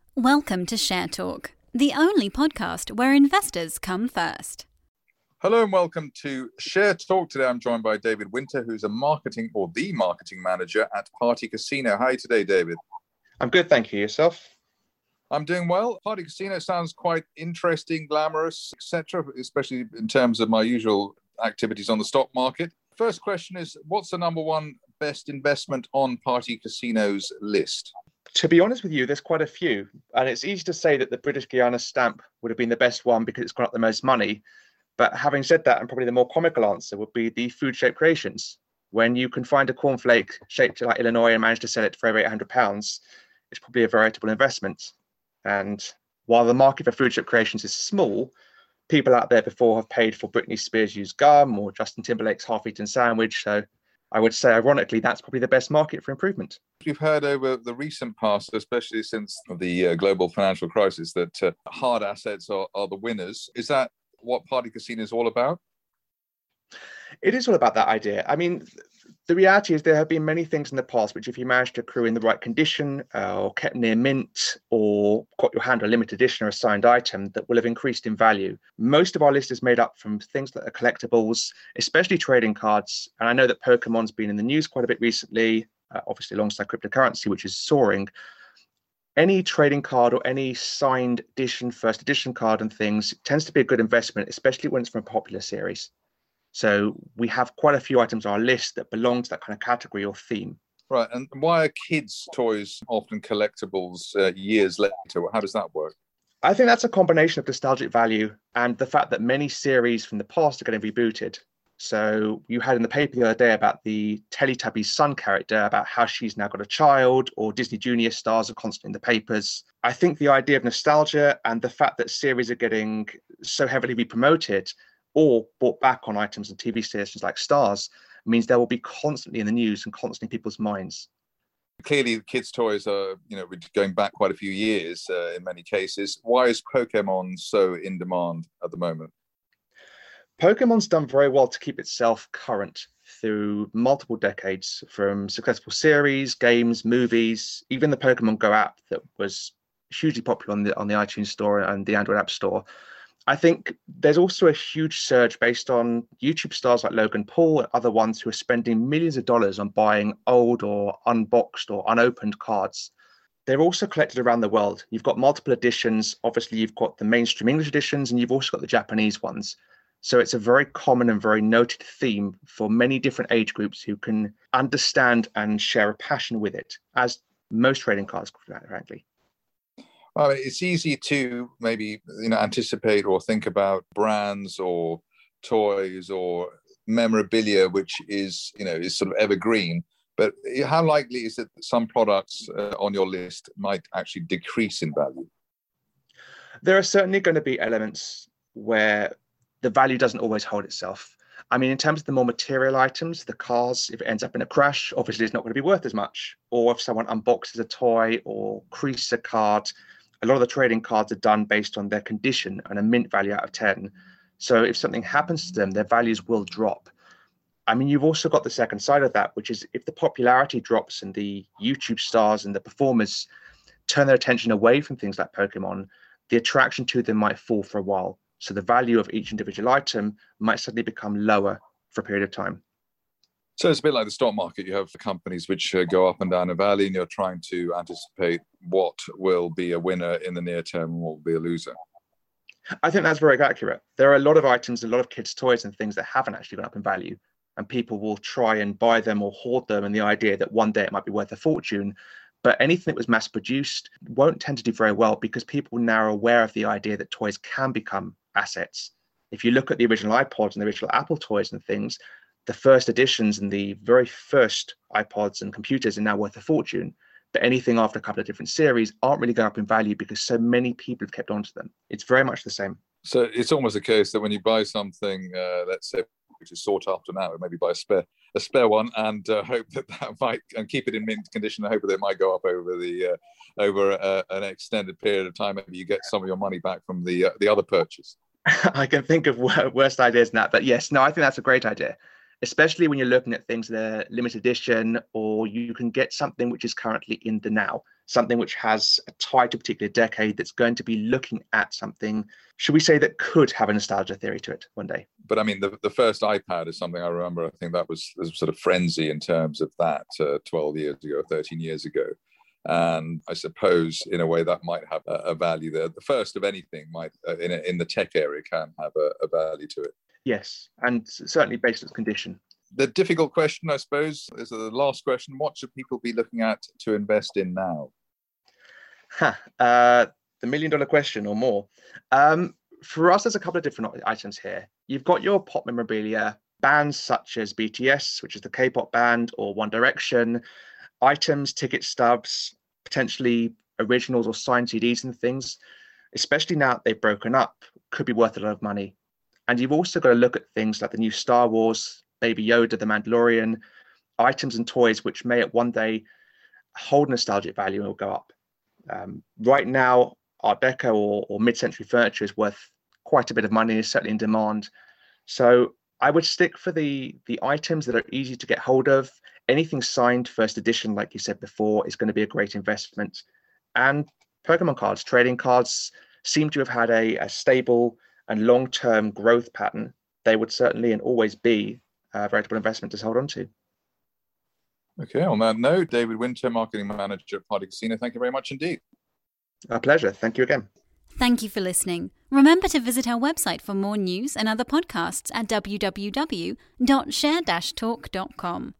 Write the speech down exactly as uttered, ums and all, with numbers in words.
Welcome to Share Talk, the only podcast where investors come first. Hello and welcome to Share Talk. Today I'm joined by David Winter, who's a marketing or the marketing manager at Party Casino. How are you today, David? I'm good, thank you. Yourself? I'm doing well. Party Casino sounds quite interesting, glamorous, et cetera, especially in terms of my usual activities on the stock market. First question is, what's the number one best investment on Party Casino's list? To be honest with you, there's quite a few. And it's easy to say that the British Guiana stamp would have been the best one because it's got up the most money. But having said that, and probably the more comical answer would be the food shape creations. When you can find a cornflake shaped like Illinois and manage to sell it for over eight hundred pounds, it's probably a veritable investment. And while the market for food shape creations is small, people out there before have paid for Britney Spears' used gum or Justin Timberlake's half-eaten sandwich. So I would say, ironically, that's probably the best market for improvement. We've heard over the recent past, especially since the uh, global financial crisis, that uh, hard assets are, are the winners. Is that what Party Casino is all about? It is all about that idea. I mean, the reality is there have been many things in the past which, if you manage to accrue in the right condition uh, or kept near mint or got your hand on a limited edition or a signed item, that will have increased in value. Most of our list is made up from things that are collectibles, especially trading cards. And I know that Pokemon's been in the news quite a bit recently, uh, obviously alongside cryptocurrency, which is soaring. Any trading card or any signed edition, first edition card and things tends to be a good investment, especially when it's from a popular series. So we have quite a few items on our list that belong to that kind of category or theme. Right. And why are kids' toys often collectibles uh, years later? How does that work? I think that's a combination of nostalgic value and the fact that many series from the past are getting rebooted. So you had in the paper the other day about the Teletubbies son character, about how she's now got a child, or Disney Junior stars are constantly in the papers. I think the idea of nostalgia and the fact that series are getting so heavily re-promoted or brought back on items and T V stations like Stars means they will be constantly in the news and constantly in people's minds. Clearly, kids' toys are, you know, going back quite a few years uh, in many cases. Why is Pokemon so in demand at the moment? Pokemon's done very well to keep itself current through multiple decades, from successful series, games, movies, even the Pokemon Go app that was hugely popular on the on the iTunes Store and the Android App Store. I think there's also a huge surge based on YouTube stars like Logan Paul and other ones who are spending millions of dollars on buying old or unboxed or unopened cards. They're also collected around the world. You've got multiple editions. Obviously, you've got the mainstream English editions, and you've also got the Japanese ones. So it's a very common and very noted theme for many different age groups who can understand and share a passion with it, as most trading cards, frankly. Well, it's easy to maybe, you know, anticipate or think about brands or toys or memorabilia, which is, you know, is sort of evergreen. But how likely is it that some products uh, on your list might actually decrease in value? There are certainly going to be elements where the value doesn't always hold itself. I mean, in terms of the more material items, the cars, if it ends up in a crash, obviously it's not going to be worth as much. Or if someone unboxes a toy or creases a card, a lot of the trading cards are done based on their condition and a mint value out of ten. So if something happens to them, their values will drop. I mean, you've also got the second side of that, which is if the popularity drops and the YouTube stars and the performers turn their attention away from things like Pokemon, the attraction to them might fall for a while. So the value of each individual item might suddenly become lower for a period of time. So it's a bit like the stock market. You have companies which uh, go up and down a valley, and you're trying to anticipate what will be a winner in the near term and what will be a loser. I think that's very accurate. There are a lot of items, a lot of kids' toys and things that haven't actually gone up in value, and people will try and buy them or hoard them in the idea that one day it might be worth a fortune. But anything that was mass produced won't tend to do very well because people now are aware of the idea that toys can become assets. If you look at the original iPods and the original Apple toys and things, the first editions and the very first iPods and computers are now worth a fortune. But anything after a couple of different series aren't really going up in value because so many people have kept on to them. It's very much the same. So it's almost a case that when you buy something, uh, let's say, which is sought after now, maybe buy a spare a spare one and uh, hope that that might, and keep it in mint condition, and hope that it might go up over the uh, over uh, an extended period of time. Maybe you get some of your money back from the uh, the other purchase. I can think of worst ideas than that, but yes, no, I think that's a great idea. especially when you're looking at things that are limited edition, or you can get something which is currently in the now, something which has a tie to a particular decade that's going to be looking at something, should we say, that could have a nostalgia theory to it one day. But I mean, the, the first iPad is something I remember. I think that was, was sort of frenzy in terms of that uh, twelve years ago, thirteen years ago. And I suppose in a way that might have a, a value there. The first of anything might, uh, in, a, in the tech area, can have a, a value to it. Yes, and certainly based on its condition. The difficult question, I suppose, is the last question. What should people be looking at to invest in now? Huh, uh, the million dollar question or more. Um, for us, there's a couple of different items here. You've got your pop memorabilia, bands such as B T S, which is the K-pop band, or One Direction, items, ticket stubs, potentially originals or signed C Ds and things, especially now that they've broken up, could be worth a lot of money. And you've also got to look at things like the new Star Wars, Baby Yoda, The Mandalorian, items and toys which may at one day hold nostalgic value and will go up. Um, right now, Art Deco or, or mid-century furniture is worth quite a bit of money, is certainly in demand. So I would stick for the, the items that are easy to get hold of. Anything signed first edition, like you said before, is going to be a great investment. And Pokemon cards, trading cards seem to have had a, a stable and long-term growth pattern. They would certainly and always be a veritable investment to hold on to. Okay, on that note, David Winter, Marketing Manager at Party Casino, thank you very much indeed. A pleasure. Thank you again. Thank you for listening. Remember to visit our website for more news and other podcasts at w w w dot share dash talk dot com.